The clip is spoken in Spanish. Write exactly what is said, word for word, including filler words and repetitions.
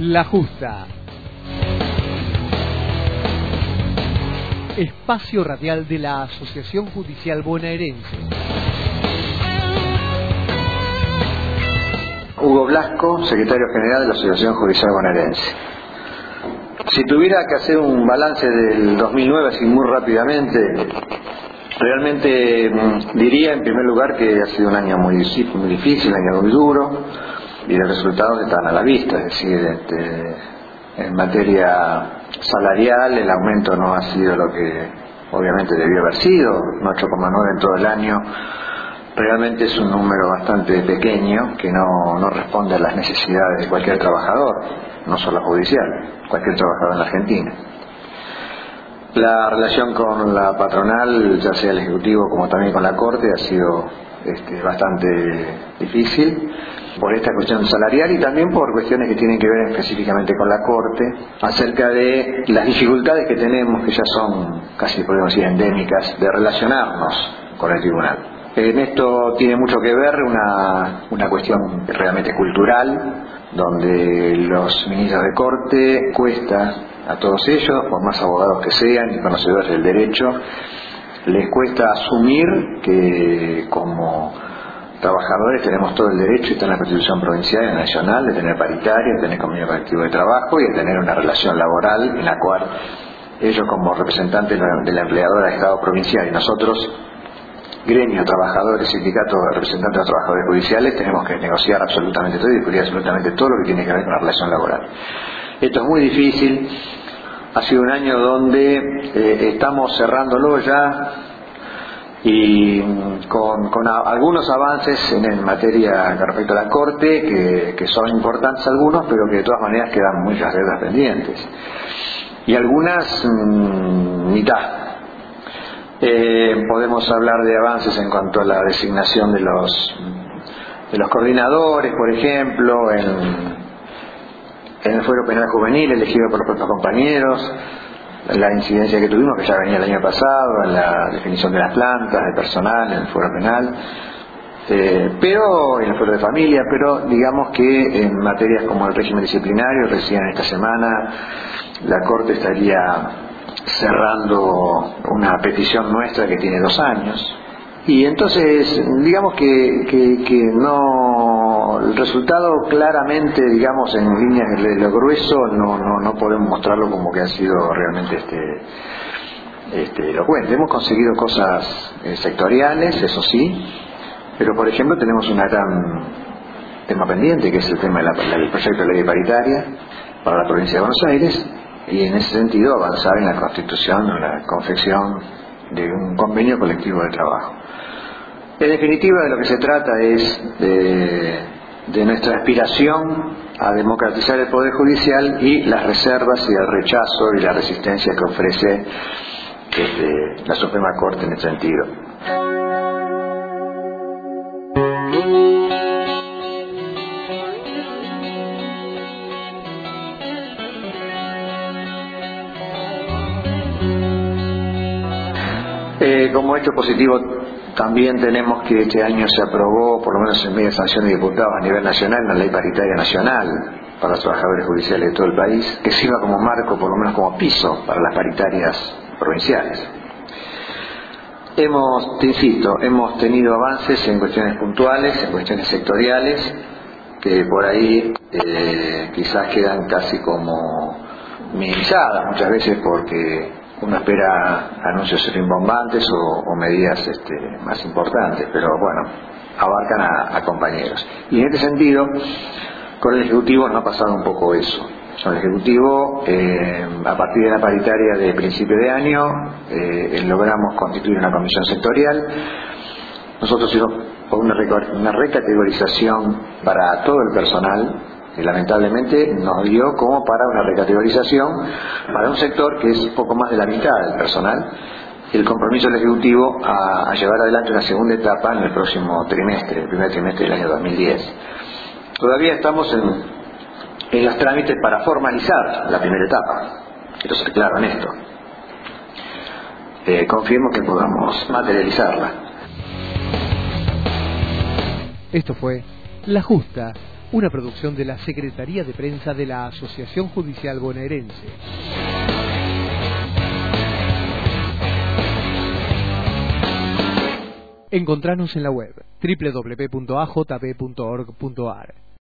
La Justa. Espacio radial de la Asociación Judicial Bonaerense. Hugo Blasco, secretario general de la Asociación Judicial Bonaerense. Si tuviera que hacer un balance del dos mil nueve así muy rápidamente, realmente diría en primer lugar que ha sido un año muy difícil, un año muy duro, y los resultados están a la vista. Es decir, este, en materia salarial el aumento no ha sido lo que obviamente debió haber sido, ocho coma nueve en todo el año. Realmente es un número bastante pequeño que no, no responde a las necesidades de cualquier trabajador, no solo judicial, cualquier trabajador en la Argentina. La relación con la patronal, ya sea el Ejecutivo como también con la Corte, ha sido este, bastante difícil por esta cuestión salarial y también por cuestiones que tienen que ver específicamente con la Corte, acerca de las dificultades que tenemos, que ya son casi podemos decir endémicas, de relacionarnos con el tribunal. En esto tiene mucho que ver una, una cuestión realmente cultural, donde los ministros de Corte cuesta a todos ellos, por más abogados que sean y conocedores del derecho, les cuesta asumir que como trabajadores tenemos todo el derecho, y está en la Constitución provincial y nacional, de tener paritaria, de tener convenio colectivo de trabajo y de tener una relación laboral en la cual ellos como representantes de la empleadora de Estado provincial y nosotros, gremio, trabajadores, sindicatos, representantes de los trabajadores judiciales, tenemos que negociar absolutamente todo y discutir absolutamente todo lo que tiene que ver con la relación laboral. Esto es muy difícil, ha sido un año donde eh, estamos cerrándolo ya y con, con a, algunos avances en, en materia con respecto a la Corte, que, que son importantes algunos, pero que de todas maneras quedan muchas deudas pendientes. Y algunas mmm, mitad. Eh, podemos hablar de avances en cuanto a la designación de los de los coordinadores, por ejemplo, en, en el fuero penal juvenil elegido por los propios compañeros, la incidencia que tuvimos, que ya venía el año pasado, en la definición de las plantas, de personal, en el fuero penal, eh, pero en el fuero de familia, pero digamos que en materias como el régimen disciplinario, recién esta semana la Corte estaría cerrando una petición nuestra que tiene dos años, y entonces digamos que, que, que no, el resultado claramente, digamos en líneas de lo grueso, no, no, no podemos mostrarlo como que ha sido realmente este, este, elocuente. Hemos conseguido cosas eh, sectoriales, eso sí, pero por ejemplo tenemos un gran tema pendiente, que es el tema del proyecto de ley paritaria para la provincia de Buenos Aires, y en ese sentido avanzar en la constitución o la confección de un convenio colectivo de trabajo. En definitiva, de lo que se trata es de, de nuestra aspiración a democratizar el Poder Judicial y las reservas y el rechazo y la resistencia que ofrece desde la Suprema Corte en ese sentido. Eh, como hecho positivo también tenemos que este año se aprobó, por lo menos en media sanción de diputados a nivel nacional, una ley paritaria nacional para los trabajadores judiciales de todo el país, que sirva como marco, por lo menos como piso, para las paritarias provinciales. Hemos, te insisto, hemos tenido avances en cuestiones puntuales, en cuestiones sectoriales, que por ahí eh, quizás quedan casi como minimizadas muchas veces porque uno espera anuncios rimbombantes o, o medidas este, más importantes, pero bueno, abarcan a, a compañeros. Y en este sentido, con el Ejecutivo nos ha pasado un poco eso. Con el Ejecutivo, eh, a partir de la paritaria de principio de año, eh, logramos constituir una comisión sectorial. Nosotros hicimos una, una recategorización para todo el personal, que lamentablemente nos dio como para una recategorización para un sector que es poco más de la mitad del personal, el compromiso del Ejecutivo a, a llevar adelante una segunda etapa en el próximo trimestre, el primer trimestre del año dos mil diez. Todavía estamos en, en los trámites para formalizar la primera etapa, quiero ser claro en esto. Eh, confiemos que podamos materializarla. Esto fue La Justa, una producción de la Secretaría de Prensa de la Asociación Judicial Bonaerense. Encontranos en la web doble u doble u doble u punto a j b punto org punto a r.